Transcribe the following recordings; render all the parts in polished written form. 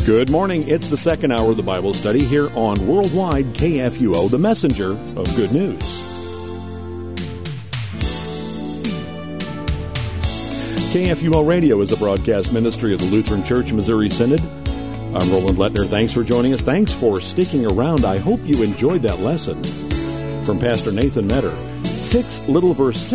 Good morning. It's the second hour of the Bible study here on Worldwide KFUO, the messenger of good news. KFUO Radio is a broadcast ministry of the Lutheran Church Missouri Synod. I'm Roland Lettner. Thanks for joining us. Thanks for sticking around. I hope you enjoyed that lesson from Pastor Nathan Metter. Six little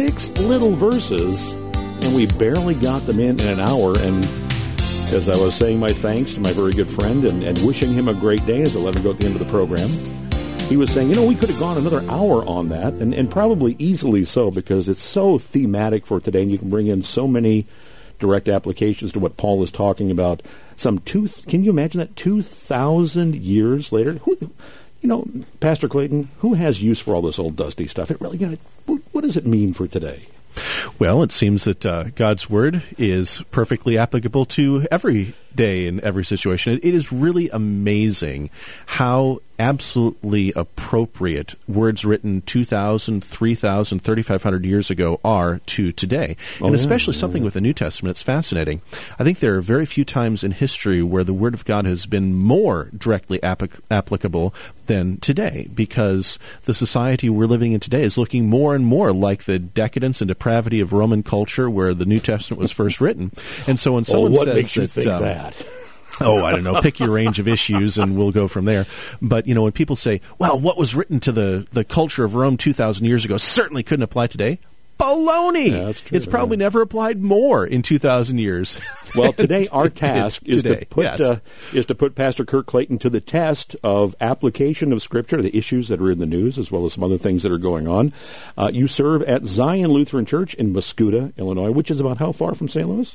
verses, and we barely got them in an hour. And as I was saying my thanks to my very good friend and wishing him a great day as I let him go at the end of the program, he was saying, we could have gone another hour on that, and probably easily so, because it's so thematic for today, and you can bring in so many direct applications to what Paul is talking about. Can you imagine that 2,000 years later? Pastor Clayton, who has use for all this old dusty stuff? It really, what does it mean for today? Well, it seems that God's Word is perfectly applicable to every day in every situation. It is really amazing how absolutely appropriate words written 2,000, 3,000, 3,500 years ago are to today. And especially something with the New Testament, it's fascinating. I think there are very few times in history where the Word of God has been more directly applicable than today, because the society we're living in today is looking more and more like the decadence and depravity of Roman culture where the New Testament was first written. And so when someone what says makes you think that? I don't know. Pick your range of issues, and we'll go from there. But, when people say, well, what was written to the culture of Rome 2,000 years ago certainly couldn't apply today, baloney! Yeah, that's true, it's probably never applied more in 2,000 years. Well, today our task is to put Pastor Kirk Clayton to the test of application of Scripture, the issues that are in the news, as well as some other things that are going on. You serve at Zion Lutheran Church in Mascoutah, Illinois, which is about how far from St. Louis?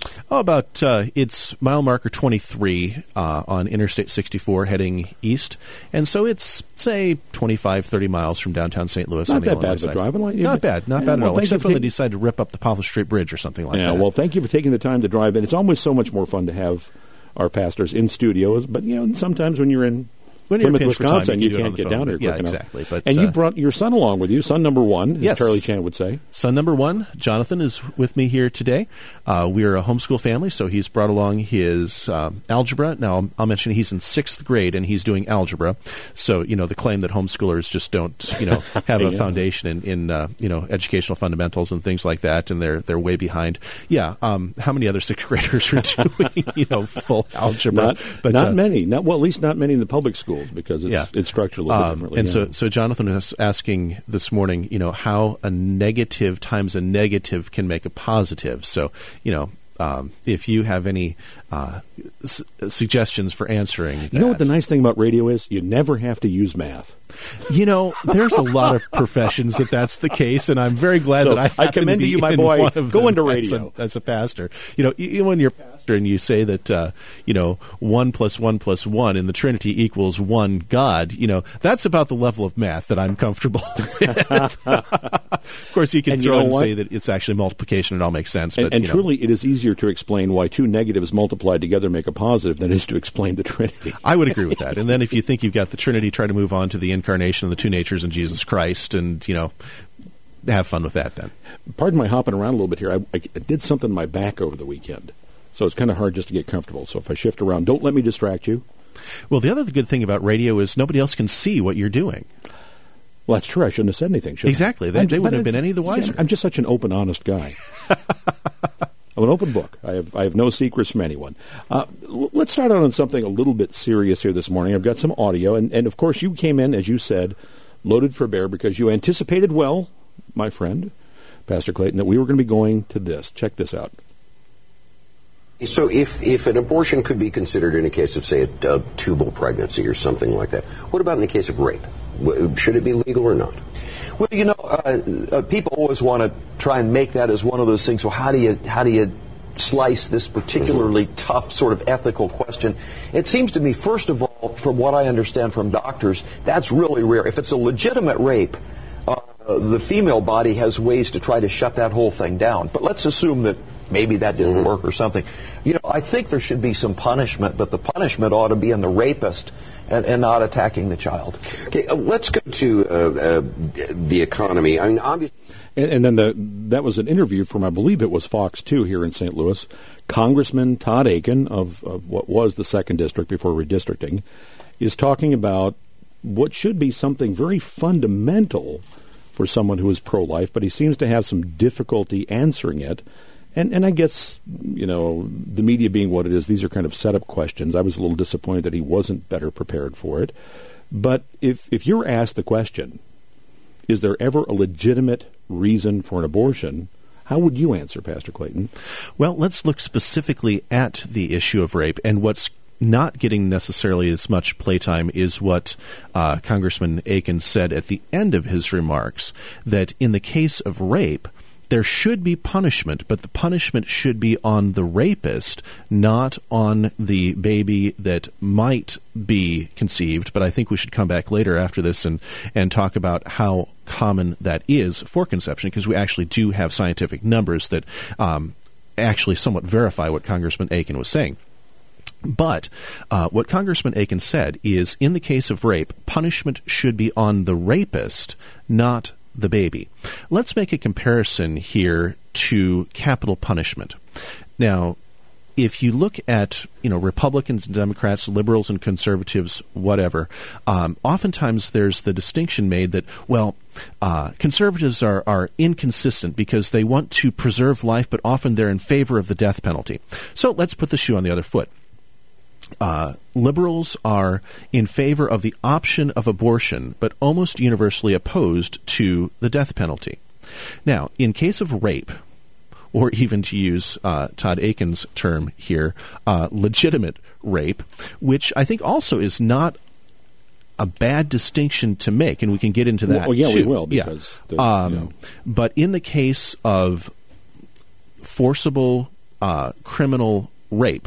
It's mile marker 23 on Interstate 64 heading east. And so it's, say, 25, 30 miles from downtown St. Louis. Not that bad of a drive. Not bad at all, except when they decide to rip up the Poplar Street Bridge or something like that. Yeah, well, thank you for taking the time to drive in. It's always so much more fun to have our pastors in studios, but sometimes when you're in Plymouth, Wisconsin, you can't get down here quick enough. Exactly. But, you've brought your son along with you, son number one, as Charlie Chan would say. Son number one, Jonathan, is with me here today. We're a homeschool family, so he's brought along his algebra. Now, I'll mention he's in 6th grade, and he's doing algebra. So, the claim that homeschoolers just don't, have a foundation in educational fundamentals and things like that, and they're way behind. Yeah, how many other 6th graders are doing, full algebra? Not many. At least not many in the public schools, because it's structured a little bit differently. And so Jonathan was asking this morning, how a negative times a negative can make a positive. So, if you have any suggestions for answering that. You know what the nice thing about radio is? You never have to use math. There's a lot of professions that's the case, and I'm very glad that I commend you, my boy. Go into radio as a pastor. Even when you're a pastor and you say that 1 + 1 + 1 in the Trinity equals one God, that's about the level of math that I'm comfortable with. Of course, you can throw and say that it's actually multiplication; it all makes sense. But and truly, it is easier to explain why two negatives multiplied together make a positive than it is to explain the Trinity. I would agree with that. And then if you think you've got the Trinity, try to move on to the incarnation of the two natures in Jesus Christ, and have fun with that then. Pardon my hopping around a little bit here. I did something to my back over the weekend, so it's kind of hard just to get comfortable. So if I shift around, don't let me distract you. Well, the other good thing about radio is nobody else can see what you're doing. Well, that's true. I shouldn't have said anything, should I? Exactly. They wouldn't have been any the wiser. I'm just such an open, honest guy. I'm an open book. I have no secrets from anyone. Let's start out on something a little bit serious here this morning. I've got some audio, and of course you came in, as you said, loaded for bear, because you anticipated well, my friend, Pastor Clayton, that we were going to be going to this. Check this out. So if an abortion could be considered in a case of, say, a tubal pregnancy or something like that, what about in the case of rape? Should it be legal or not? Well, people always want to try and make that as one of those things. Well, how do you slice this particularly tough sort of ethical question? It seems to me, first of all, from what I understand from doctors, that's really rare. If it's a legitimate rape, the female body has ways to try to shut that whole thing down. But let's assume that maybe that didn't work or something. I think there should be some punishment, but the punishment ought to be in the rapist and not attacking the child. Okay, let's go to the economy. I mean, obviously. And then that was an interview from, I believe it was Fox 2 here in St. Louis. Congressman Todd Akin of what was the 2nd District before redistricting is talking about what should be something very fundamental for someone who is pro-life, but he seems to have some difficulty answering it. And I guess, the media being what it is, these are kind of set-up questions. I was a little disappointed that he wasn't better prepared for it. But if you're asked the question, is there ever a legitimate reason for an abortion, how would you answer, Pastor Clayton? Well, let's look specifically at the issue of rape, and what's not getting necessarily as much playtime is what Congressman Akin said at the end of his remarks, that in the case of rape, there should be punishment, but the punishment should be on the rapist, not on the baby that might be conceived. But I think we should come back later after this and talk about how common that is for conception, because we actually do have scientific numbers that actually somewhat verify what Congressman Akin was saying. But what Congressman Akin said is, in the case of rape, punishment should be on the rapist, not the baby. Let's make a comparison here to capital punishment. Now, if you look at Republicans and Democrats, liberals and conservatives, whatever, oftentimes there's the distinction made that, conservatives are inconsistent because they want to preserve life, but often they're in favor of the death penalty. So let's put the shoe on the other foot. Liberals are in favor of the option of abortion, but almost universally opposed to the death penalty. Now, in case of rape, or even to use Todd Akin's term here, legitimate rape, which I think also is not a bad distinction to make, and we can get into that too. We will. Because But in the case of forcible criminal rape,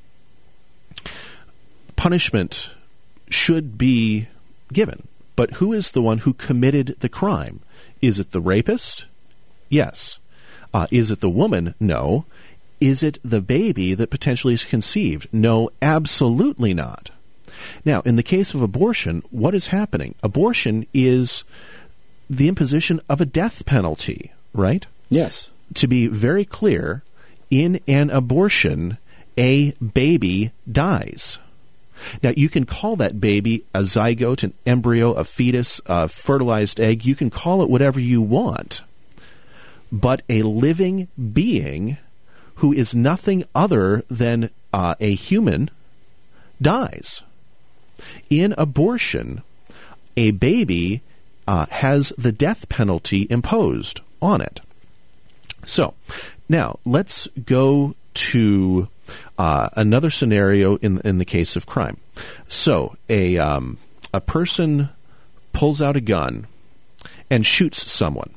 punishment should be given. But who is the one who committed the crime? Is it the rapist? Yes. Is it the woman? No. Is it the baby that potentially is conceived? No, absolutely not. Now, in the case of abortion, what is happening? Abortion is the imposition of a death penalty, right? Yes. To be very clear, in an abortion, a baby dies. Now, you can call that baby a zygote, an embryo, a fetus, a fertilized egg. You can call it whatever you want. But a living being who is nothing other than a human dies. In abortion, a baby has the death penalty imposed on it. So, now, let's go to another scenario in the case of crime. So a person pulls out a gun and shoots someone.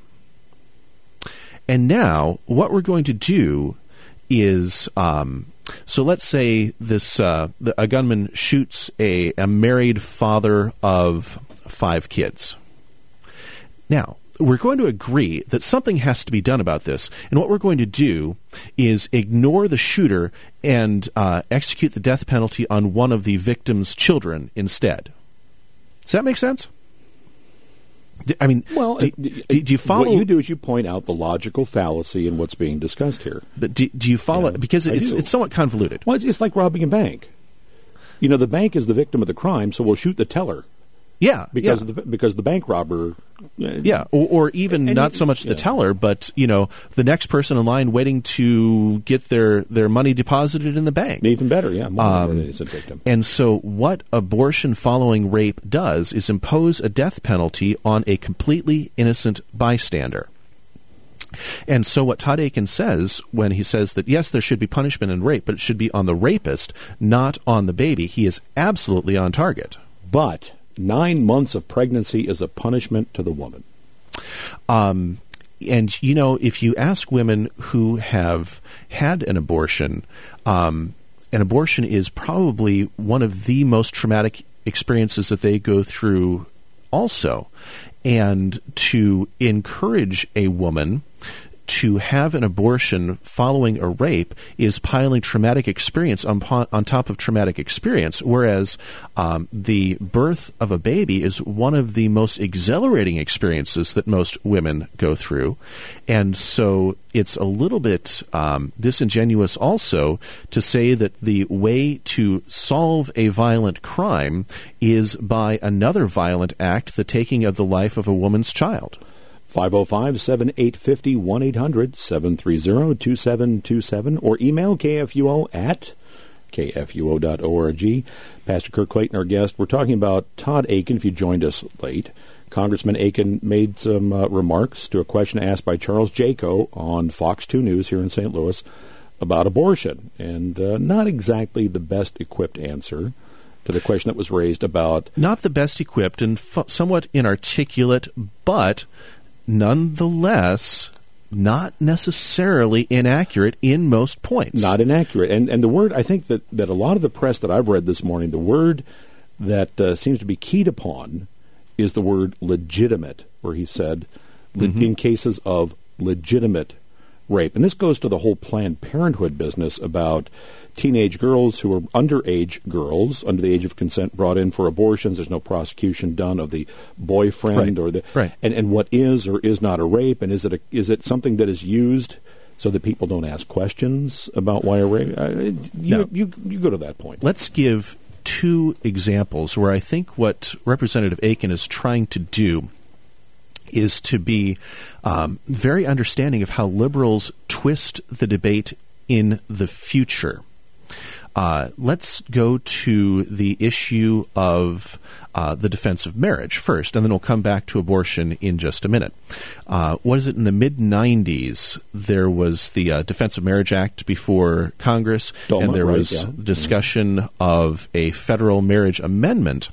And now what we're going to do is, so let's say a gunman shoots a married father of 5 kids. Now, we're going to agree that something has to be done about this, and what we're going to do is ignore the shooter and execute the death penalty on one of the victim's children instead. Does that make sense? I mean, do you follow? What you do is you point out the logical fallacy in what's being discussed here. But do you follow? Because it's somewhat convoluted. Well, it's like robbing a bank. The bank is the victim of the crime, so we'll shoot the teller. Yeah, because the bank robber. Or even not so much the teller, but the next person in line waiting to get their money deposited in the bank. Even better, is a victim. And so, what abortion following rape does is impose a death penalty on a completely innocent bystander. And so, what Todd Akin says when he says that yes, there should be punishment in rape, but it should be on the rapist, not on the baby, he is absolutely on target. But 9 months of pregnancy is a punishment to the woman. And, if you ask women who have had an abortion is probably one of the most traumatic experiences that they go through also. And to encourage a woman to have an abortion following a rape is piling traumatic experience on top of traumatic experience, whereas the birth of a baby is one of the most exhilarating experiences that most women go through. And so it's a little bit disingenuous also to say that the way to solve a violent crime is by another violent act, the taking of the life of a woman's child. 505-7850, 1-800-730-2727, or email KFUO at kfuo.org. Pastor Kirk Clayton, our guest. We're talking about Todd Akin, if you joined us late. Congressman Akin made some remarks to a question asked by Charles Jaco on Fox 2 News here in St. Louis about abortion, and not exactly the best equipped answer to the question that was raised about... Not the best equipped and somewhat inarticulate, but nonetheless not necessarily inaccurate in most points. Not inaccurate. And the word, I think that a lot of the press that I've read this morning, the word that seems to be keyed upon is the word legitimate, where he said, in cases of legitimate rape. And this goes to the whole Planned Parenthood business about teenage girls who are underage girls, under the age of consent, brought in for abortions. There's no prosecution done of the boyfriend or the and what is or is not a rape, and is it something that is used so that people don't ask questions about why a rape? You go to that point. Let's give two examples where I think what Representative Akin is trying to do is to be very understanding of how liberals twist the debate in the future. Let's go to the issue of the defense of marriage first, and then we'll come back to abortion in just a minute. What is it? In the mid-'90s, there was the Defense of Marriage Act before Congress, and there was discussion of a federal marriage amendment.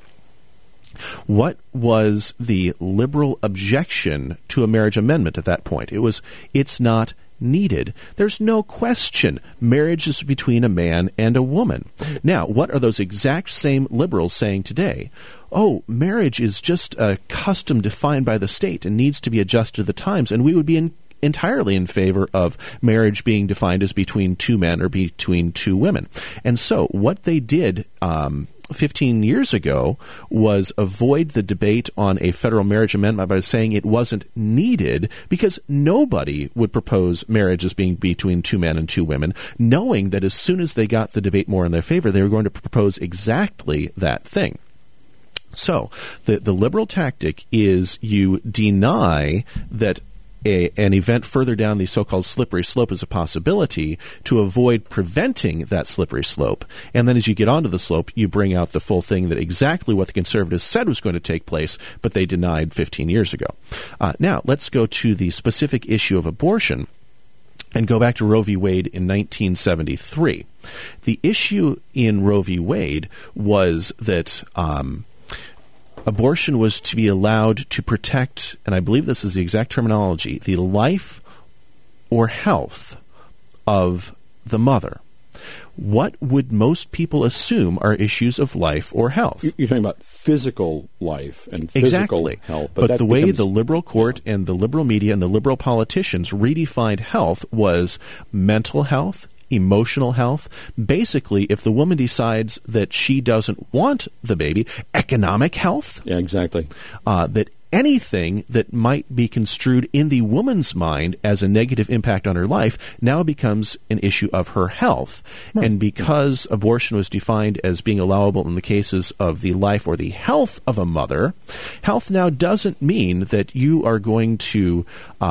What was the liberal objection to a marriage amendment at that point? It was, it's not needed. There's no question marriage is between a man and a woman. Now, what are those exact same liberals saying today? Oh, marriage is just a custom defined by the state and needs to be adjusted to the times, and we would be entirely in favor of marriage being defined as between two men or between two women. And so what they did 15 years ago was avoid the debate on a federal marriage amendment by saying it wasn't needed because nobody would propose marriage as being between two men and two women, knowing that as soon as they got the debate more in their favor, they were going to propose exactly that thing. So the liberal tactic is you deny that an event further down the so-called slippery slope is a possibility to avoid preventing that slippery slope. And then as you get onto the slope, you bring out the full thing that exactly what the conservatives said was going to take place, but they denied 15 years ago. Now, let's go to the specific issue of abortion and go back to Roe v. Wade in 1973. The issue in Roe v. Wade was that abortion was to be allowed to protect, and I believe this is the exact terminology, the life or health of the mother. What would most people assume are issues of life or health? You're talking about physical life and physical health. But the way the liberal court and the liberal media and the liberal politicians redefined health was mental health, emotional health. Basically, if the woman decides that she doesn't want the baby, economic health. Yeah, exactly. That anything that might be construed in the woman's mind as a negative impact on her life now becomes an issue of her health. Right. And because abortion was defined as being allowable in the cases of the life or the health of a mother, health now doesn't mean that you are going to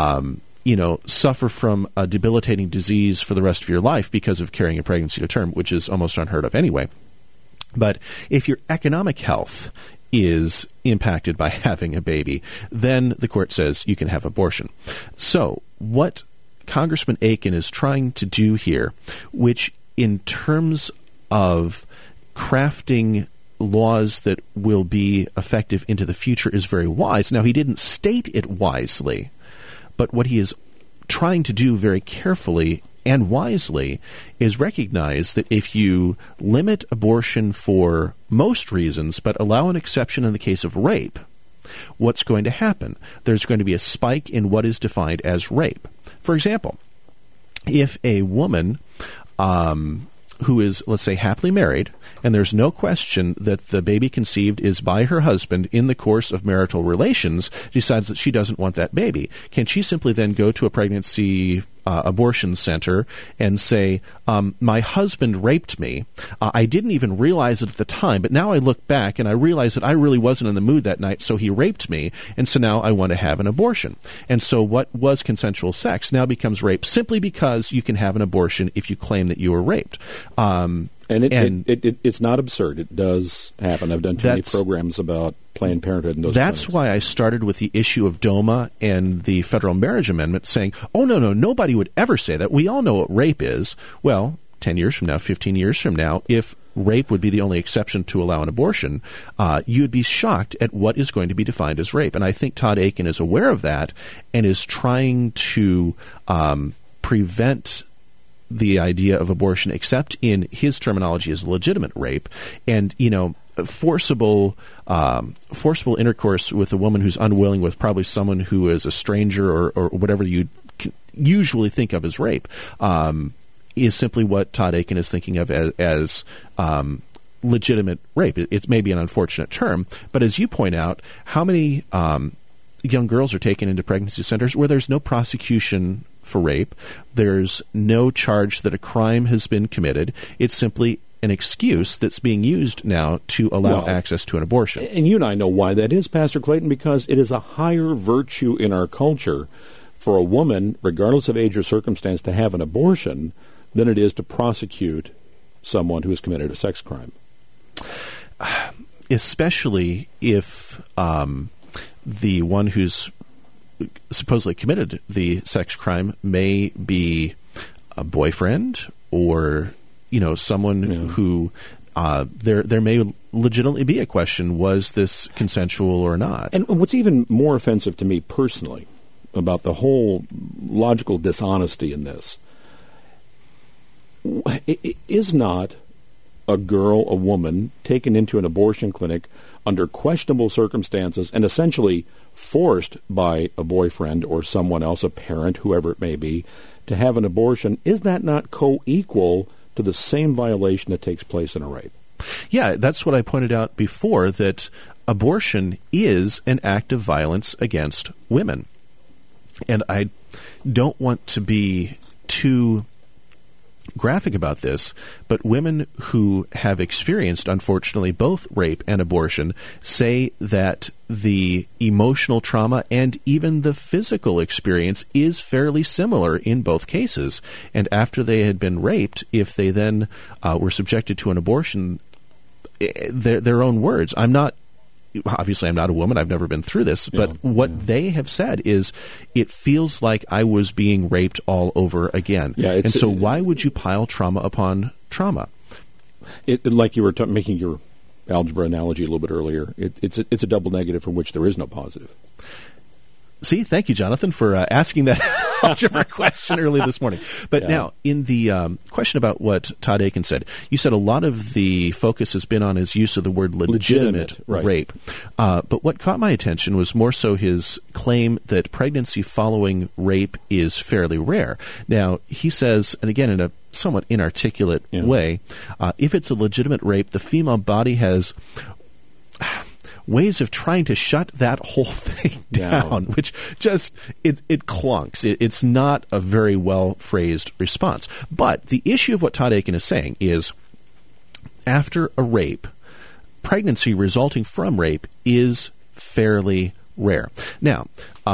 suffer from a debilitating disease for the rest of your life because of carrying a pregnancy to term, which is almost unheard of anyway. But if your economic health is impacted by having a baby, then the court says you can have abortion. So what Congressman Akin is trying to do here, which in terms of crafting laws that will be effective into the future is very wise. Now, he didn't state it wisely, but what he is trying to do very carefully and wisely is recognize that if you limit abortion for most reasons but allow an exception in the case of rape, what's going to happen? There's going to be a spike in what is defined as rape. For example, if a woman who is, let's say, happily married, and there's no question that the baby conceived is by her husband in the course of marital relations, decides that she doesn't want that baby, can she simply then go to a pregnancy abortion center and say, my husband raped me. I didn't even realize it at the time, but now I look back and I realize that I really wasn't in the mood that night, so he raped me, and so now I want to have an abortion. And so what was consensual sex now becomes rape simply because you can have an abortion if you claim that you were raped. It's not absurd. It does happen. I've done too many programs about Planned Parenthood and those That's clinics. why I started with the issue of DOMA and the Federal Marriage Amendment, saying, oh, no, nobody would ever say that. We all know what rape is. Well, 10 years from now, 15 years from now, if rape would be the only exception to allow an abortion, you'd be shocked at what is going to be defined as rape. And I think Todd Akin is aware of that and is trying to prevent the idea of abortion, except in his terminology, as legitimate rape. And, forcible intercourse with a woman who's unwilling with probably someone who is a stranger or whatever you usually think of as rape is simply what Todd Akin is thinking of as legitimate rape. It's maybe an unfortunate term, but as you point out, how many young girls are taken into pregnancy centers where there's no prosecution for rape, there's no charge that a crime has been committed, it's simply an excuse that's being used now to allow access to an abortion. And you and I know why that is, Pastor Clayton, because it is a higher virtue in our culture for a woman, regardless of age or circumstance, to have an abortion than it is to prosecute someone who has committed a sex crime. Especially if the one who's supposedly committed the sex crime may be a boyfriend or someone who there may legitimately be a question, was this consensual or not? And what's even more offensive to me personally about the whole logical dishonesty in this is not a woman taken into an abortion clinic under questionable circumstances and essentially forced by a boyfriend or someone else, a parent, whoever it may be, to have an abortion. Is that not co-equal to the same violation that takes place in a rape? Yeah, that's what I pointed out before, that abortion is an act of violence against women. And I don't want to be too graphic about this, but women who have experienced, unfortunately, both rape and abortion say that the emotional trauma and even the physical experience is fairly similar in both cases. And after they had been raped, if they then were subjected to an abortion, their own words, obviously I'm not a woman, I've never been through this, but they have said is, it feels like I was being raped all over again. And so why would you pile trauma upon trauma? Like you were making your algebra analogy a little bit earlier, it's a double negative from which there is no positive. See, thank you, Jonathan, for asking that algebra question early this morning. But now, in the question about what Todd Akin said, you said a lot of the focus has been on his use of the word legitimate rape. But what caught my attention was more so his claim that pregnancy following rape is fairly rare. Now, he says, and again in a somewhat inarticulate way, if it's a legitimate rape, the female body has ways of trying to shut that whole thing down, which just, it clunks. It's not a very well-phrased response. But the issue of what Todd Akin is saying is, after a rape, pregnancy resulting from rape is fairly rare. Now,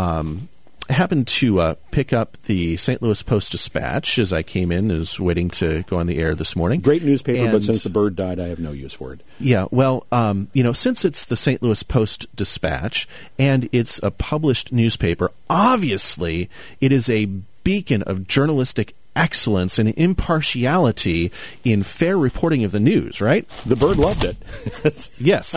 I happened to pick up the St. Louis Post-Dispatch as I came in, was waiting to go on the air this morning. Great newspaper, but since the bird died, I have no use for it. Yeah, well, since it's the St. Louis Post-Dispatch and it's a published newspaper, obviously it is a beacon of journalistic excellence and impartiality in fair reporting of the news, right? The bird loved it. Yes.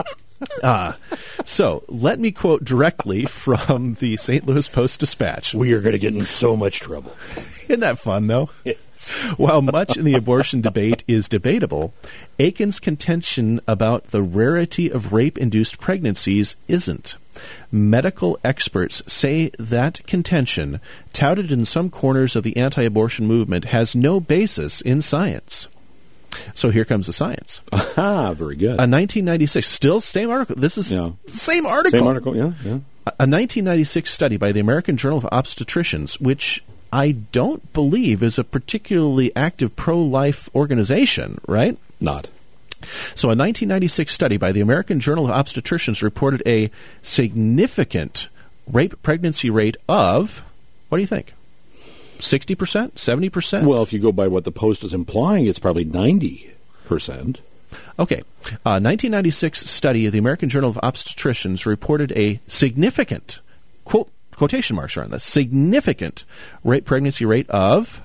So let me quote directly from the St. Louis Post-Dispatch. We are going to get in so much trouble. Isn't that fun, though? Yes. While much in the abortion debate is debatable, Aiken's contention about the rarity of rape-induced pregnancies isn't. Medical experts say that contention, touted in some corners of the anti-abortion movement, has no basis in science. So here comes the science. Ah, very good. A 1996, still same article. This is the same article. Same article, yeah. A 1996 study by the American Journal of Obstetricians, which I don't believe is a particularly active pro-life organization, right? Not. So a 1996 study by the American Journal of Obstetricians reported a significant rape pregnancy rate of, what do you think? 60%? 70%? Well, if you go by what the Post is implying, it's probably 90%. Okay. A 1996 study of the American Journal of Obstetricians reported a significant, quotation marks are on this, significant rape pregnancy rate of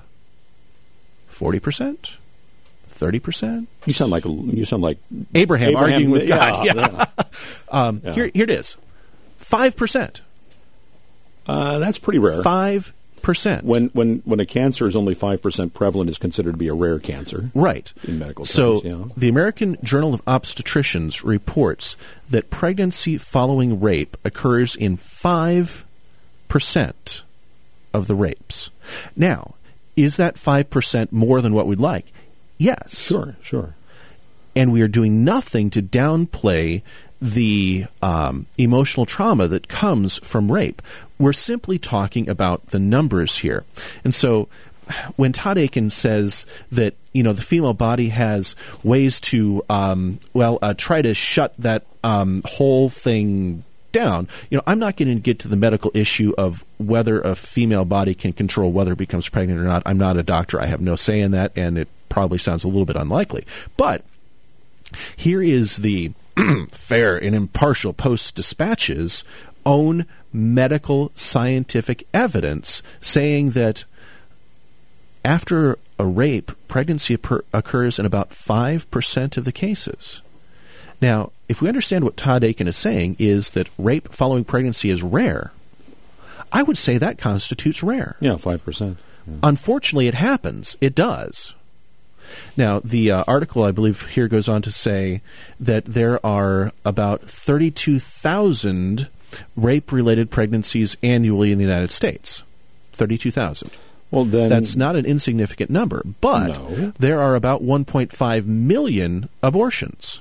40%? 30%? You sound like Abraham arguing with God. Yeah. Here it is. 5%. That's pretty rare. 5%. When a cancer is only 5% prevalent, is considered to be a rare cancer. Right. In medical terms. So the American Journal of Obstetricians reports that pregnancy following rape occurs in 5% of the rapes. Now, is that 5% more than what we'd like? Yes. Sure. And we are doing nothing to downplay the emotional trauma that comes from rape. We're simply talking about the numbers here. And so when Todd Akin says that, the female body has ways to, try to shut that whole thing down, I'm not going to get to the medical issue of whether a female body can control whether it becomes pregnant or not. I'm not a doctor. I have no say in that, and it probably sounds a little bit unlikely. But here is the fair and impartial Post-Dispatch's own medical scientific evidence saying that after a rape, pregnancy occurs in about 5% of the cases. Now, if we understand what Todd Akin is saying is that rape following pregnancy is rare, I would say that constitutes rare. Yeah, 5%. Yeah. Unfortunately, it happens. It does. Now, the article, I believe, here goes on to say that there are about 32,000 rape-related pregnancies annually in the United States. 32,000. Well, then that's not an insignificant number, but there are about 1.5 million abortions.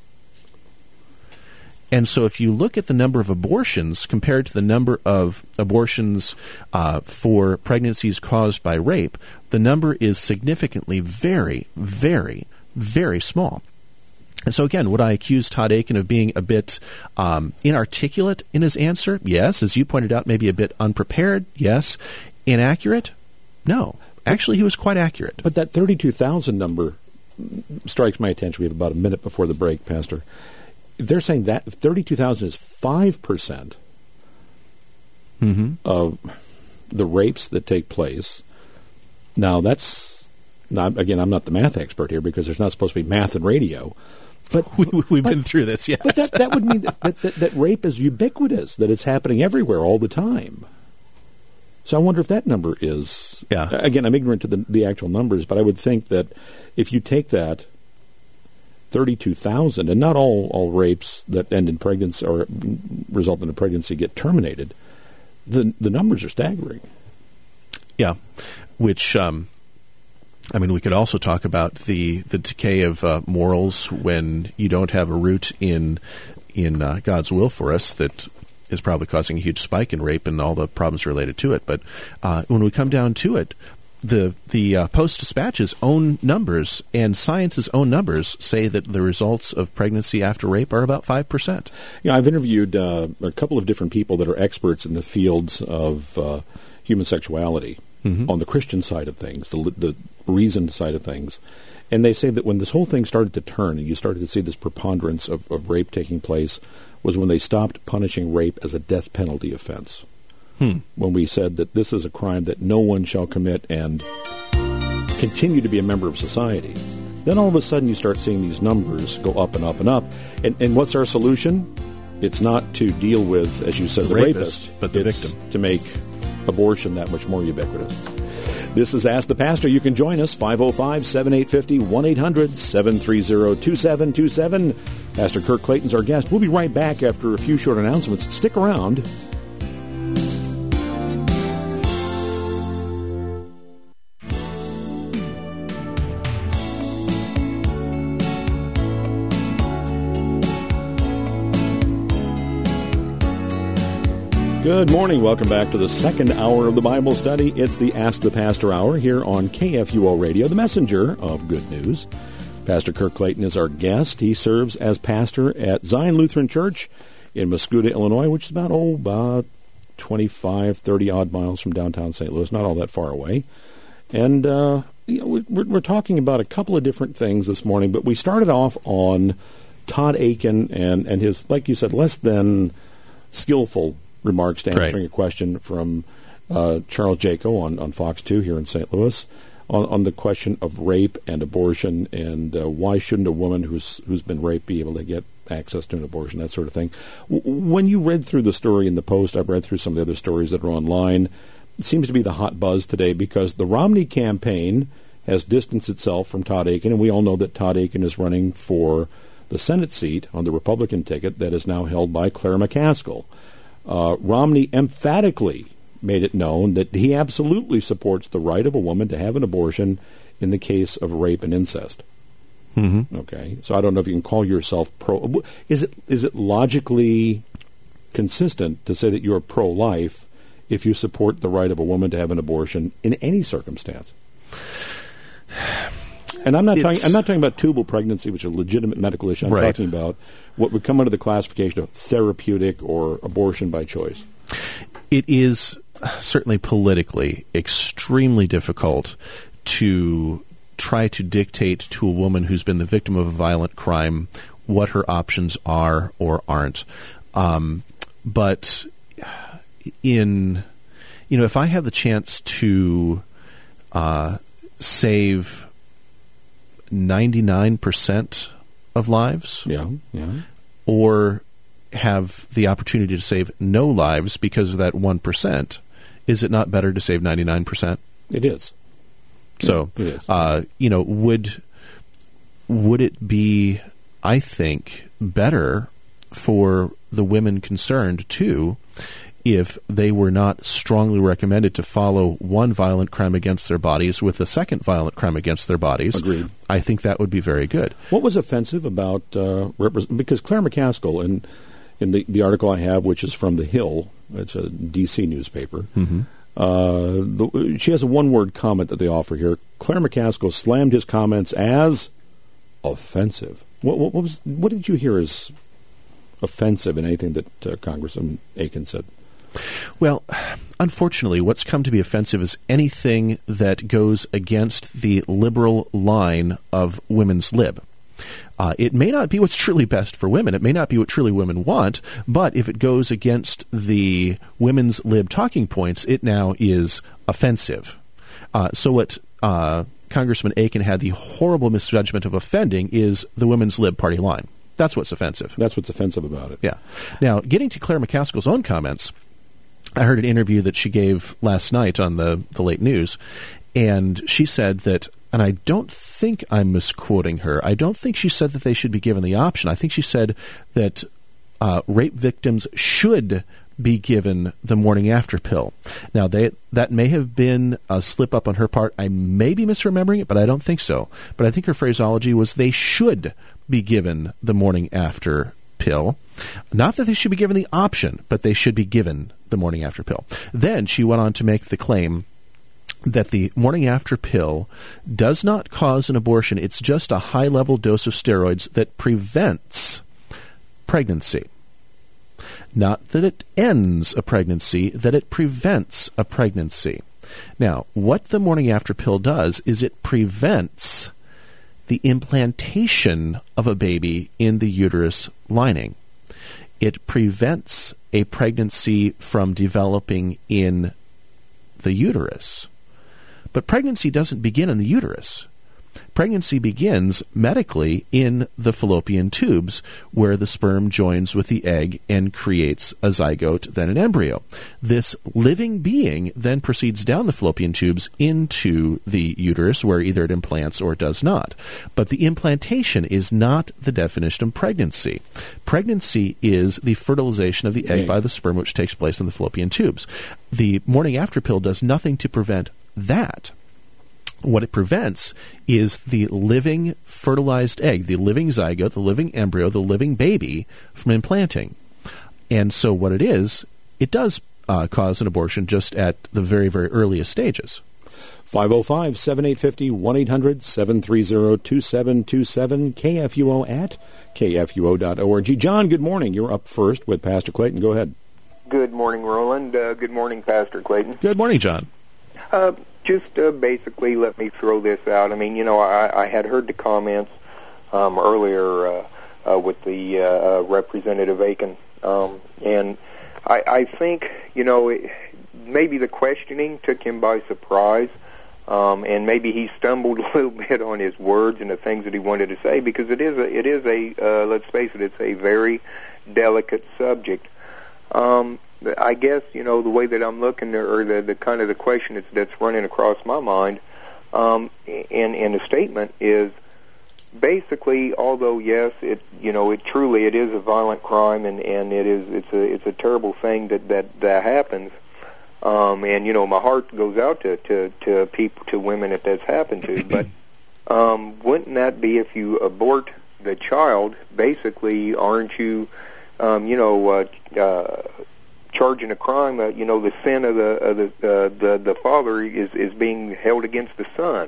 And so if you look at the number of abortions compared to the number of abortions for pregnancies caused by rape, the number is significantly very, very, very small. And so again, would I accuse Todd Akin of being a bit inarticulate in his answer? Yes. As you pointed out, maybe a bit unprepared? Yes. Inaccurate? No. Actually, he was quite accurate. But that 32,000 number strikes my attention. We have about a minute before the break, Pastor. They're saying that 32,000 is 5% of the rapes that take place. Now, again, I'm not the math expert here because there's not supposed to be math in radio. But we've been through this, yes. But that would mean that rape is ubiquitous, that it's happening everywhere all the time. So I wonder if that number is... Yeah. Again, I'm ignorant to the actual numbers, but I would think that if you take that 32,000, and not all rapes that end in pregnancy or result in a pregnancy get terminated, the numbers are staggering. Yeah, which... we could also talk about the decay of morals when you don't have a root in God's will for us that is probably causing a huge spike in rape and all the problems related to it. But when we come down to it, the Post-Dispatch's own numbers and science's own numbers say that the results of pregnancy after rape are about 5%. Yeah, I've interviewed a couple of different people that are experts in the fields of human sexuality on the Christian side of things, the reasoned side of things. And they say that when this whole thing started to turn and you started to see this preponderance of rape taking place was when they stopped punishing rape as a death penalty offense. When we said that this is a crime that no one shall commit and continue to be a member of society. Then all of a sudden you start seeing these numbers go up and up and up. And what's our solution? It's not to deal with, as you said, the rapist, but the victim. To make abortion that much more ubiquitous. This is Ask the Pastor. You can join us, 505-7850, 1-800-730-2727. Pastor Kirk Clayton's our guest. We'll be right back after a few short announcements. Stick around. Good morning. Welcome back to the second hour of the Bible study. It's the Ask the Pastor Hour here on KFUO Radio, the messenger of good news. Pastor Kirk Clayton is our guest. He serves as pastor at Zion Lutheran Church in Mascoutah, Illinois, which is about 25, 30-odd miles from downtown St. Louis, not all that far away. And we're talking about a couple of different things this morning, but we started off on Todd Akin and his, like you said, less than skillful remarks to answering a question from Charles Jaco on Fox 2 here in St. Louis on the question of rape and abortion and why shouldn't a woman who's been raped be able to get access to an abortion, that sort of thing. When you read through the story in the Post, I've read through some of the other stories that are online, it seems to be the hot buzz today because the Romney campaign has distanced itself from Todd Akin, and we all know that Todd Akin is running for the Senate seat on the Republican ticket that is now held by Claire McCaskill. Romney emphatically made it known that he absolutely supports the right of a woman to have an abortion in the case of rape and incest. Mm-hmm. Okay, so I don't know if you can call yourself pro. Is it logically consistent to say that you're pro-life if you support the right of a woman to have an abortion in any circumstance? And I'm not talking about tubal pregnancy, which is a legitimate medical issue. I'm talking about what would come under the classification of therapeutic or abortion by choice. It is certainly politically extremely difficult to try to dictate to a woman who's been the victim of a violent crime what her options are or aren't. But if I have the chance to save 99% of lives, or have the opportunity to save no lives because of that 1%, is it not better to save 99%? It is. So, it is. Would it be, I think, better for the women concerned, too, if they were not strongly recommended to follow one violent crime against their bodies with a second violent crime against their bodies? Agreed. I think that would be very good. What was offensive about because Claire McCaskill, in the article I have, which is from The Hill, it's a D.C. newspaper, she has a one-word comment that they offer here. Claire McCaskill slammed his comments as offensive. What did you hear as offensive in anything that Congressman Akin said? Well, unfortunately, what's come to be offensive is anything that goes against the liberal line of women's lib. It may not be what's truly best for women. It may not be what truly women want, but if it goes against the women's lib talking points, it now is offensive. So what Congressman Akin had the horrible misjudgment of offending is the women's lib party line. That's what's offensive. That's what's offensive about it. Yeah. Now, getting to Claire McCaskill's own comments, I heard an interview that she gave last night on the late news, and she said that, and I don't think I'm misquoting her, I don't think she said that they should be given the option. I think she said that rape victims should be given the morning after pill. Now, that may have been a slip-up on her part. I may be misremembering it, but I don't think so. But I think her phraseology was they should be given the morning after pill. Not that they should be given the option, but they should be given the morning after pill. Then she went on to make the claim that the morning after pill does not cause an abortion. It's just a high-level dose of steroids that prevents pregnancy. Not that it ends a pregnancy, that it prevents a pregnancy. Now, what the morning after pill does is it prevents the implantation of a baby in the uterus lining. It prevents a pregnancy from developing in the uterus. But pregnancy doesn't begin in the uterus. pregnancy begins medically in the fallopian tubes, where the sperm joins with the egg and creates a zygote, then an embryo. This living being then proceeds down the fallopian tubes into the uterus, where either it implants or it does not. But the implantation is not the definition of pregnancy. Pregnancy is the fertilization of the egg by the sperm, which takes place in the fallopian tubes. The morning after pill does nothing to prevent that. What it prevents is the living fertilized egg, the living zygote, the living embryo, the living baby from implanting. And so what it is, it does cause an abortion just at the very, very earliest stages. 505-7850, 1-800-730-2727, KFUO at KFUO.org. John, good morning. You're up first with Pastor Clayton. Go ahead. Good morning, Roland. Good morning, Pastor Clayton. Good morning, John. Just basically let me throw this out. I mean, I had heard the comments earlier with the Representative Aiken, and I think, maybe the questioning took him by surprise, and maybe he stumbled a little bit on his words and the things that he wanted to say, because it is a let's face it, it's a very delicate subject. I guess, the way that I'm looking, or the kind of the question that's running across my mind in the statement is basically, although yes, it truly is a violent crime, and it's a terrible thing that happens, and my heart goes out to people, to women that that's happened to, but wouldn't that be, if you abort the child, basically, aren't you charging a crime? The sin of the father is being held against the son,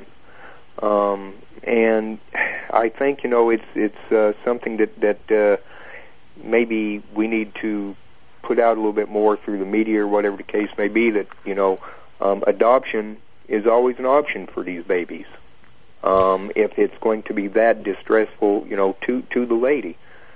and I think it's something that maybe we need to put out a little bit more through the media or whatever the case may be. That adoption is always an option for these babies, if it's going to be that distressful, to the lady.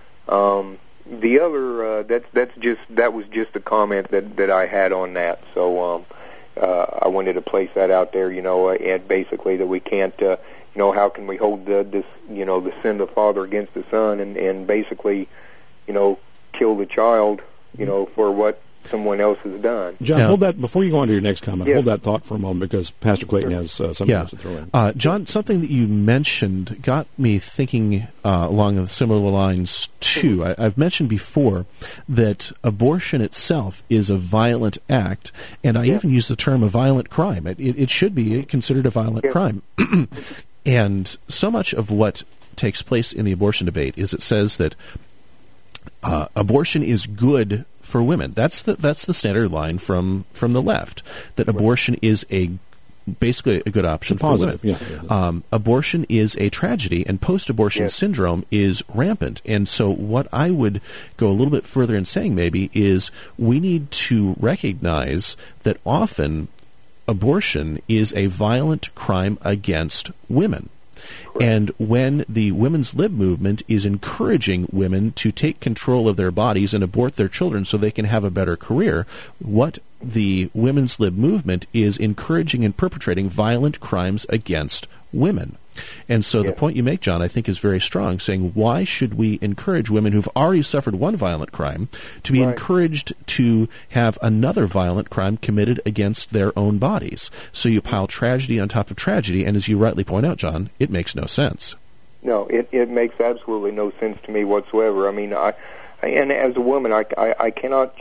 The other, that was just a comment that I had on that. So I wanted to place that out there, and basically that we can't, how can we hold the sin of the father against the son, and basically, kill the child, for what someone else has done. John, hold that, before you go on to your next comment, hold that thought for a moment, because Pastor Clayton has something else to throw in. John, something that you mentioned got me thinking along similar lines, too. I've mentioned before that abortion itself is a violent act, and I even use the term a violent crime. It should be considered a violent crime. And so much of what takes place in the abortion debate is it says that abortion is good for women. That's the standard line from the left, that abortion is basically a good option for women. Abortion is a tragedy, and post-abortion syndrome is rampant. And so what I would go a little bit further in saying maybe is we need to recognize that often abortion is a violent crime against women. And when the women's lib movement is encouraging women to take control of their bodies and abort their children so they can have a better career, what the women's lib movement is encouraging and perpetrating violent crimes against women. And so the point you make, John, I think is very strong, saying why should we encourage women who've already suffered one violent crime to be encouraged to have another violent crime committed against their own bodies? So you pile tragedy on top of tragedy, and as you rightly point out, John, it makes no sense. No, it makes absolutely no sense to me whatsoever. I mean, and as a woman, I cannot,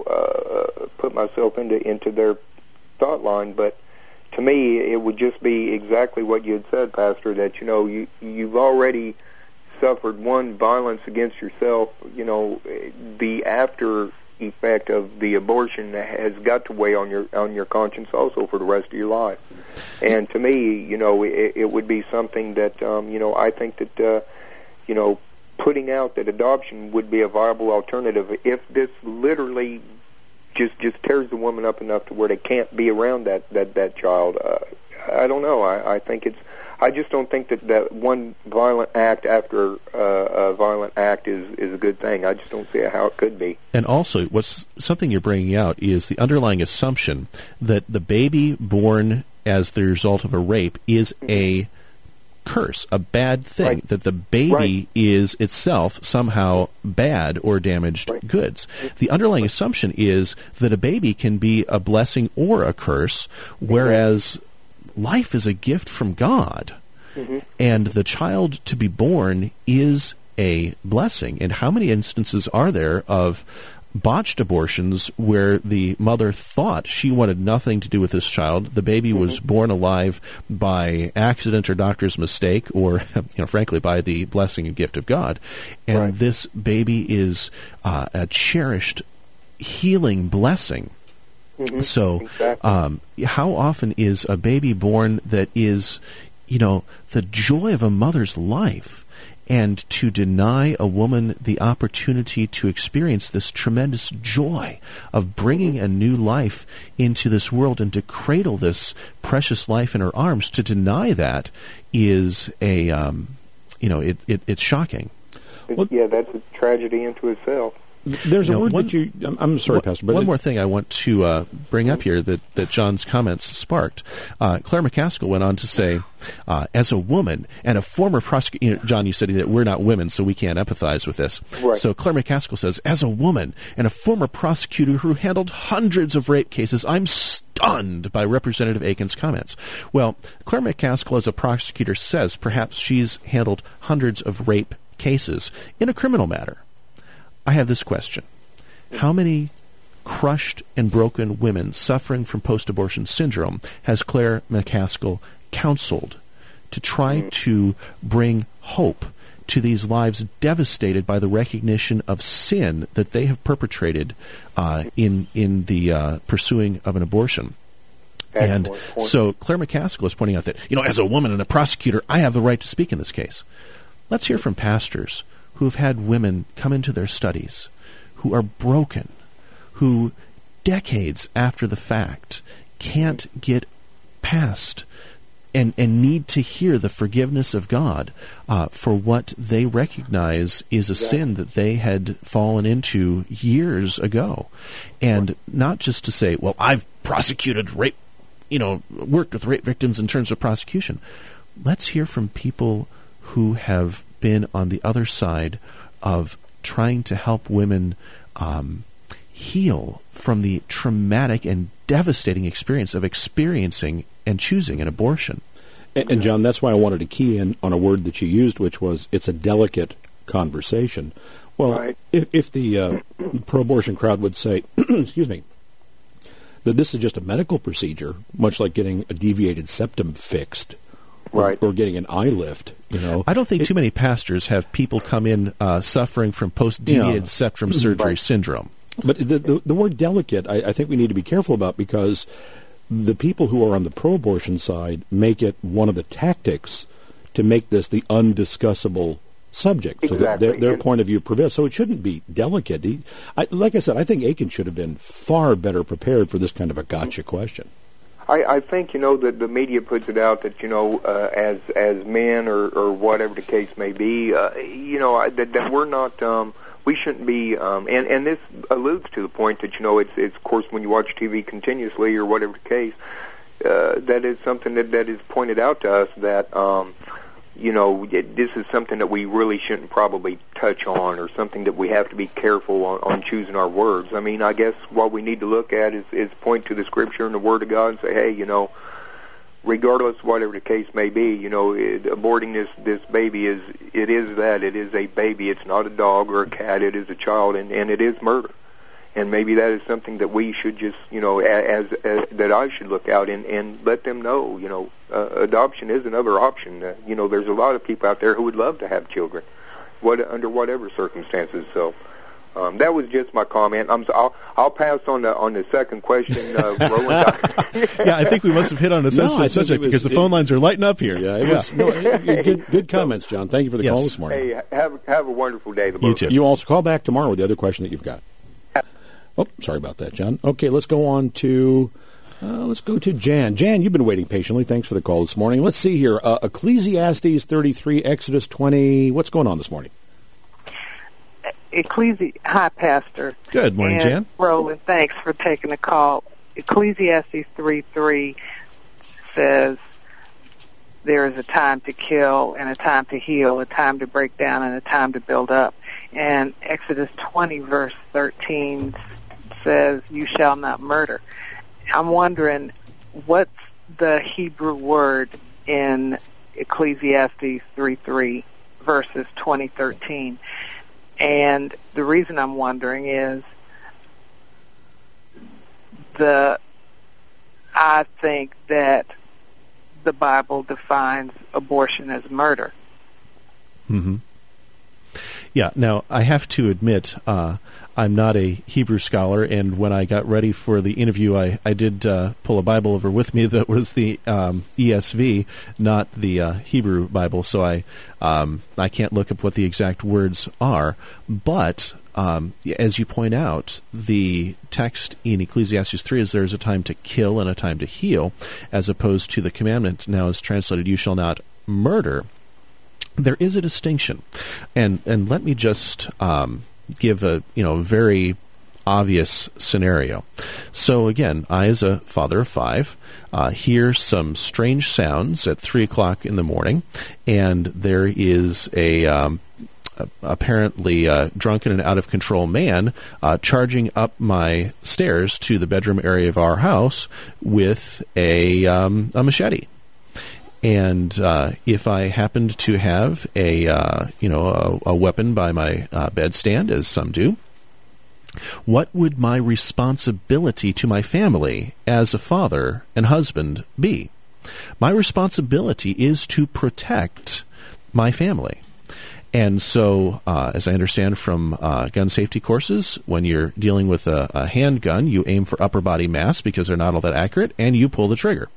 put myself into their thought line, but to me, it would just be exactly what you had said, Pastor, that, you've already suffered one violence against yourself. The after effect of the abortion has got to weigh on your conscience also for the rest of your life. And to me, it would be something that, I think that, putting out that adoption would be a viable alternative if this literally just tears the woman up enough to where they can't be around that child. I don't know. I just don't think that one violent act after a violent act is a good thing. I just don't see how it could be. And also, what's something you're bringing out is the underlying assumption that the baby born as the result of a rape is a curse, a bad thing, Right. that the baby Right. is itself somehow bad or damaged Right. goods. The underlying assumption is that a baby can be a blessing or a curse, whereas life is a gift from God. Mm-hmm. And the child to be born is a blessing. And how many instances are there of botched abortions where the mother thought she wanted nothing to do with this child? The baby was born alive by accident or doctor's mistake, or frankly, by the blessing and gift of God. And Right. this baby is a cherished, healing blessing. So, Exactly. how often is a baby born that is, the joy of a mother's life? And to deny a woman the opportunity to experience this tremendous joy of bringing a new life into this world and to cradle this precious life in her arms, to deny that is it's shocking. Yeah, that's a tragedy into itself. There's a No, word one- that you... I'm sorry, Pastor, but... One more thing I want to bring up here that John's comments sparked. Claire McCaskill went on to say, as a woman and a former prosecutor... John, you said that we're not women, so we can't empathize with this. Right. So Claire McCaskill says, as a woman and a former prosecutor who handled hundreds of rape cases, I'm stunned by Representative Aiken's comments. Well, Claire McCaskill, as a prosecutor, says perhaps she's handled hundreds of rape cases in a criminal matter. I have this question. How many crushed and broken women suffering from post-abortion syndrome has Claire McCaskill counseled to try to bring hope to these lives devastated by the recognition of sin that they have perpetrated in the pursuing of an abortion? And Excellent point. so Claire McCaskill is pointing out that, as a woman and a prosecutor, I have the right to speak in this case. Let's hear from pastors who have had women come into their studies, who are broken, who decades after the fact can't get past and need to hear the forgiveness of God for what they recognize is a sin that they had fallen into years ago. And not just to say, well, I've prosecuted rape, worked with rape victims in terms of prosecution. Let's hear from people who have been on the other side of trying to help women heal from the traumatic and devastating experience of experiencing and choosing an abortion. And John, that's why I wanted to key in on a word that you used, which was it's a delicate conversation. Well, Right. if the pro-abortion crowd would say, excuse me, that this is just a medical procedure, much like getting a deviated septum fixed, Right. or getting an eye lift, I don't think too many pastors have people come in suffering from post-deviated septum surgery syndrome. But the word delicate, I think we need to be careful about, because the people who are on the pro-abortion side make it one of the tactics to make this the undiscussable subject, so that Exactly. their point of view prevails. So it shouldn't be delicate. Like I said, I think Aiken should have been far better prepared for this kind of a gotcha question. I think, that the media puts it out that, as men or whatever the case may be, that we're not, we shouldn't be, and this alludes to the point that, it's of course when you watch TV continuously or whatever the case, that is something that is pointed out to us that, this is something that we really shouldn't probably touch on, or something that we have to be careful on choosing our words. I mean, I guess what we need to look at is point to the Scripture and the Word of God and say, hey, regardless, whatever the case may be, aborting this baby it is a baby. It's not a dog or a cat. It is a child, and it is murder. And maybe that is something that we should just, as that I should look out and let them know, adoption is another option. There's a lot of people out there who would love to have children, under whatever circumstances. So that was just my comment. I'll pass on the second question, Roland. Yeah, I think we must have hit on a sensitive subject because the phone lines are lighting up here. Yeah, it was good comments, John. Thank you for the call this morning. Hey, have a wonderful day. You too. You also call back tomorrow with the other question that you've got. Oh, sorry about that, John. Okay, let's go on to Jan. Jan, you've been waiting patiently. Thanks for the call this morning. Let's see here. Ecclesiastes 33, Exodus 20. What's going on this morning? Hi, Pastor. Good morning, Jan. Roland, thanks for taking the call. Ecclesiastes 3:3 says, there is a time to kill and a time to heal, a time to break down and a time to build up. And Exodus 20, verse 13 says, "You shall not murder." I'm wondering, what's the Hebrew word in Ecclesiastes 3:3 verses 20:13? And the reason I'm wondering is I think that the Bible defines abortion as murder. Mm-hmm. Yeah, now, I have to admit, I'm not a Hebrew scholar, and when I got ready for the interview, I did pull a Bible over with me that was the ESV, not the Hebrew Bible, so I can't look up what the exact words are. But, as you point out, the text in Ecclesiastes 3 is there's a time to kill and a time to heal, as opposed to the commandment now is translated, "You shall not murder." There is a distinction, and let me just give a very obvious scenario. So again, I, as a father of 5, hear some strange sounds at 3:00 in the morning, and there is a apparently drunken and out of control man charging up my stairs to the bedroom area of our house with a machete. And if I happened to have a weapon by my bedstand, as some do, what would my responsibility to my family as a father and husband be? My responsibility is to protect my family. And so, as I understand from gun safety courses, when you're dealing with a handgun, you aim for upper body mass because they're not all that accurate, and you pull the trigger.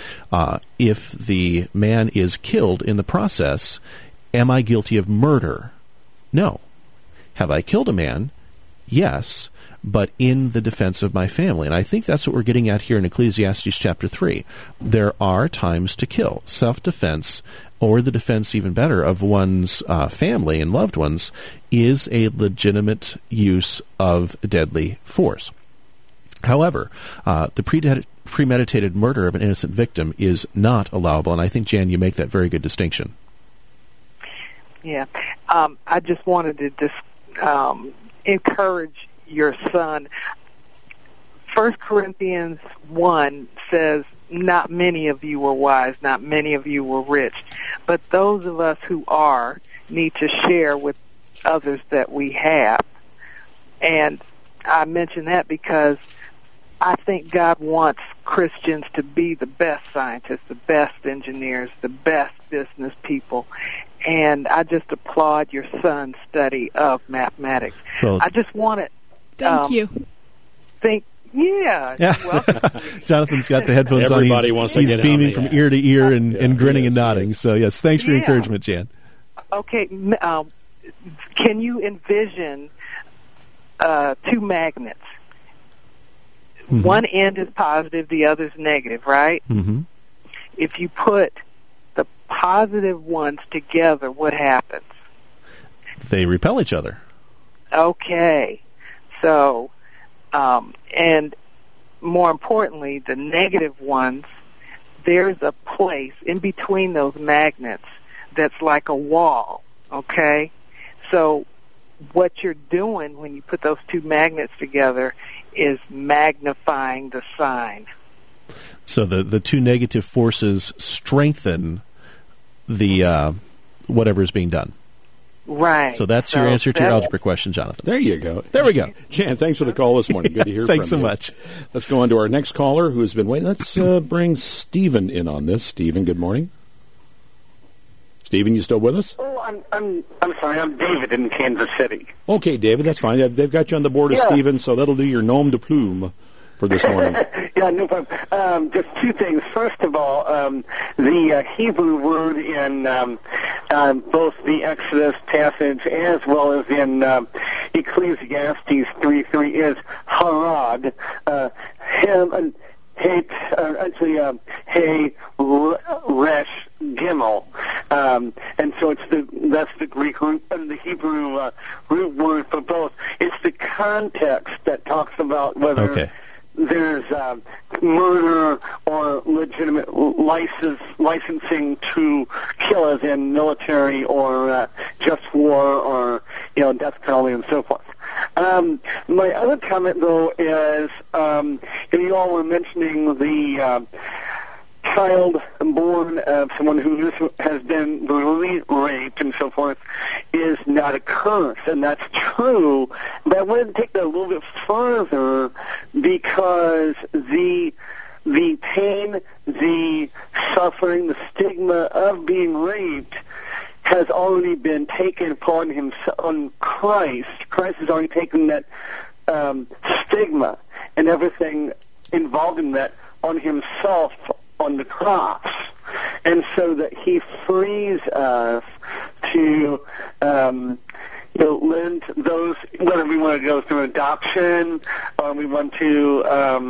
If the man is killed in the process, am I guilty of murder? No. Have I killed a man? Yes, but in the defense of my family. And I think that's what we're getting at here in Ecclesiastes chapter 3. There are times to kill. Self-defense, or the defense, even better, of one's family and loved ones, is a legitimate use of deadly force. However, the premeditated murder of an innocent victim is not allowable, and I think, Jan, you make that very good distinction. Yeah. I just wanted to encourage your son. 1 Corinthians 1 says, "Not many of you were wise, not many of you were rich, but those of us who are need to share with others that we have." And I mention that because I think God wants Christians to be the best scientists, the best engineers, the best business people. And I just applaud your son's study of mathematics. Well, I just want to thank you. Yeah. Welcome. Jonathan's got the headphones Everybody on. wants to He's get beaming on the from ear to ear and grinning and yes, nodding. yes. So, yes, thanks for your encouragement, Jan. Okay. Can you envision 2 magnets? Mm-hmm. One end is positive, the other's negative, right? Mm-hmm. If you put the positive ones together, what happens? They repel each other. Okay. So, and more importantly, the negative ones, there's a place in between those magnets that's like a wall, okay? So what you're doing when you put those 2 magnets together is magnifying the sign. So the 2 negative forces strengthen the whatever is being done. Right. So that's your answer to your algebra question, Jonathan. There you go. There we go. Jan, thanks for the call this morning. Good to hear from you. Thanks so much. Let's go on to our next caller who's been waiting. Let's bring Stephen in on this. Stephen, good morning. Stephen, you still with us? Oh, I'm sorry. I'm David in Kansas City. Okay, David, that's fine. They've got you on the board as Stephen, so that'll do your nom de plume for this morning. Yeah, no problem. Just 2 things. First of all, the Hebrew word in both the Exodus passage as well as in Ecclesiastes 3:3 is harag. Hey, resh, gimel, and so that's the Greek root and the Hebrew root word for both. It's the context that talks about whether there's murder or legitimate license licensing to kill, as in military or just war or death penalty and so forth. My other comment, though, is you all were mentioning the child born of someone who has been brutally raped and so forth is not a curse, and that's true. But I wanted to take that a little bit further because the pain, the suffering, the stigma of being raped has already been taken upon himself, on Christ. Christ has already taken that stigma and everything involved in that on himself on the cross. And so that he frees us to lend those, whether we want to go through adoption or we want to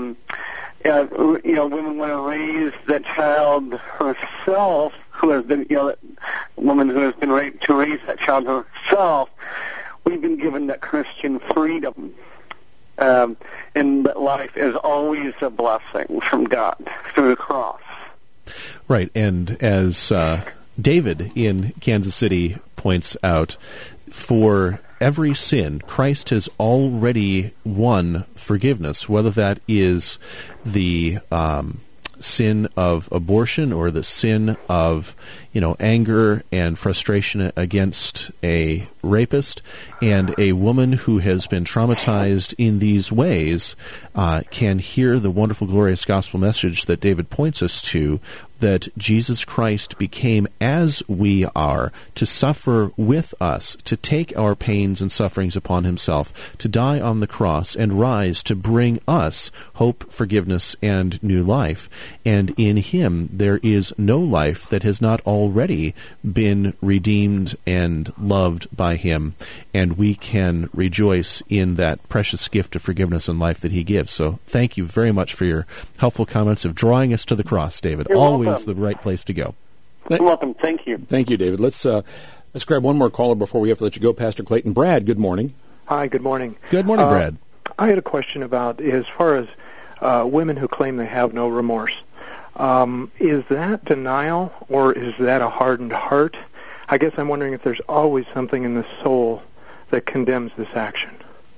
women want to raise the child herself, who has been, woman who has been raped, to raise that child herself. We've been given that Christian freedom, and that life is always a blessing from God through the cross. Right, and as David in Kansas City points out, for every sin, Christ has already won forgiveness, whether that is the sin of abortion or the sin of anger and frustration against a rapist. And a woman who has been traumatized in these ways can hear the wonderful, glorious gospel message that David points us to, that Jesus Christ became as we are, to suffer with us, to take our pains and sufferings upon himself, to die on the cross and rise to bring us hope, forgiveness, and new life. And in him there is no life that has not already been redeemed and loved by him, and we can rejoice in that precious gift of forgiveness and life that he gives. So thank you very much for your helpful comments of drawing us to the cross, David. You're Always welcome. The right place to go. You're welcome. Thank you. Thank you, David. Let's grab one more caller before we have to let you go, Pastor Clayton. Brad, good morning. Hi, good morning. Good morning, Brad. I had a question about, as far as women who claim they have no remorse. Is that denial, or is that a hardened heart? I guess I'm wondering if there's always something in the soul that condemns this action.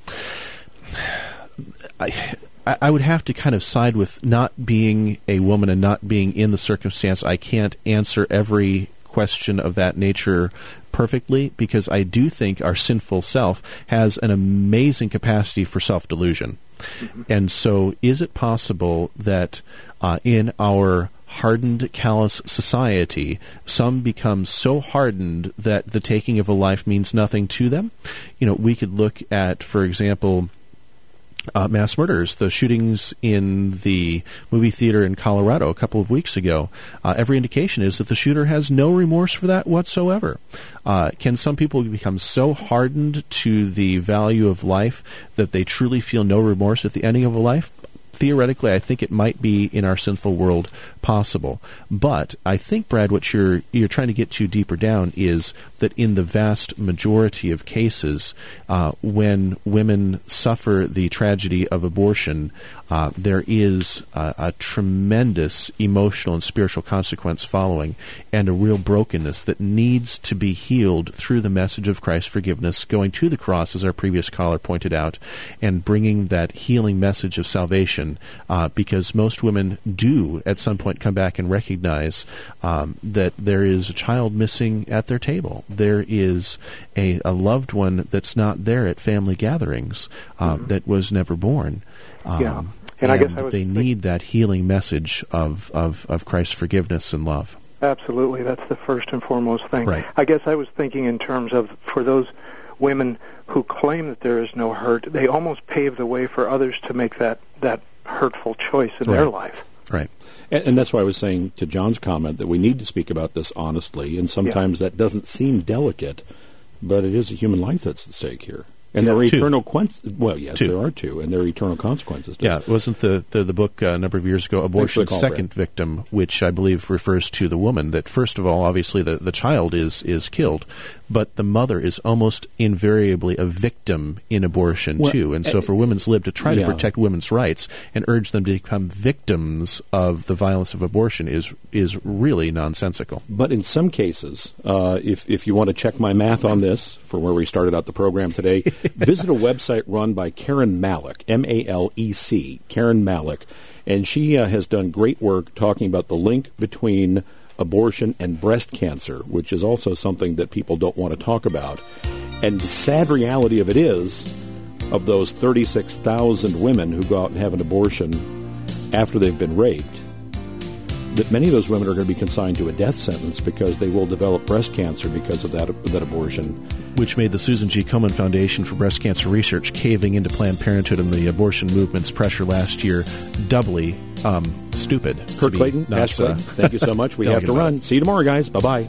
I would have to kind of side with not being a woman and not being in the circumstance. I can't answer every question of that nature perfectly, because I do think our sinful self has an amazing capacity for self-delusion. Mm-hmm. And so is it possible that in our hardened, callous society, some become so hardened that the taking of a life means nothing to them? We could look at, for example, mass murders, the shootings in the movie theater in Colorado a couple of weeks ago. Every indication is that the shooter has no remorse for that whatsoever. Can some people become so hardened to the value of life that they truly feel no remorse at the ending of a life? Theoretically, I think it might be in our sinful world possible. But I think, Brad, what you're trying to get to deeper down is that in the vast majority of cases, when women suffer the tragedy of abortion, there is a tremendous emotional and spiritual consequence following, and a real brokenness that needs to be healed through the message of Christ's forgiveness, going to the cross, as our previous caller pointed out, and bringing that healing message of salvation, because most women do at some point come back and recognize that there is a child missing at their table. There is a loved one that's not there at family gatherings, that was never born. And I guess they need that healing message of Christ's forgiveness and love. Absolutely. That's the first and foremost thing. Right. I guess I was thinking in terms of, for those women who claim that there is no hurt, they almost pave the way for others to make that hurtful choice in their life. Right. And that's why I was saying to John's comment that we need to speak about this honestly, and sometimes that doesn't seem delicate, but it is a human life that's at stake here. And there are two. eternal consequences. Well, yes, Two. there are two, and there are eternal consequences. Yeah, wasn't the book a number of years ago, Abortion's Second Victim, which I believe refers to the woman, that first of all, obviously the child is killed, but the mother is almost invariably a victim in abortion, too. And so for Women's Lib to try to protect women's rights and urge them to become victims of the violence of abortion is really nonsensical. But in some cases, if you want to check my math on this, for where we started out the program today, visit a website run by Karen Malik, M-A-L-E-C, Karen Malik, and she has done great work talking about the link between abortion and breast cancer, which is also something that people don't want to talk about. And the sad reality of it is, of those 36,000 women who go out and have an abortion after they've been raped, that many of those women are going to be consigned to a death sentence because they will develop breast cancer because of that abortion. Which made the Susan G. Komen Foundation for Breast Cancer Research caving into Planned Parenthood and the abortion movement's pressure last year doubly stupid. Kurt Clayton, Pastor Clayton, thank you so much. We have to run. See you tomorrow, guys. Bye-bye.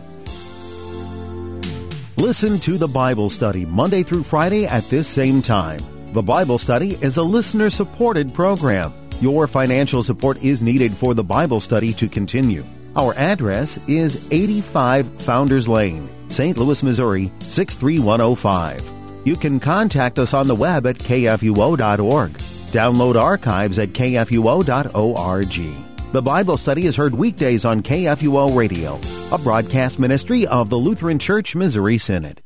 Listen to the Bible Study Monday through Friday at this same time. The Bible Study is a listener-supported program. Your financial support is needed for the Bible Study to continue. Our address is 85 Founders Lane, St. Louis, Missouri, 63105. You can contact us on the web at kfuo.org. Download archives at kfuo.org. The Bible Study is heard weekdays on KFUO Radio, a broadcast ministry of the Lutheran Church Missouri Synod.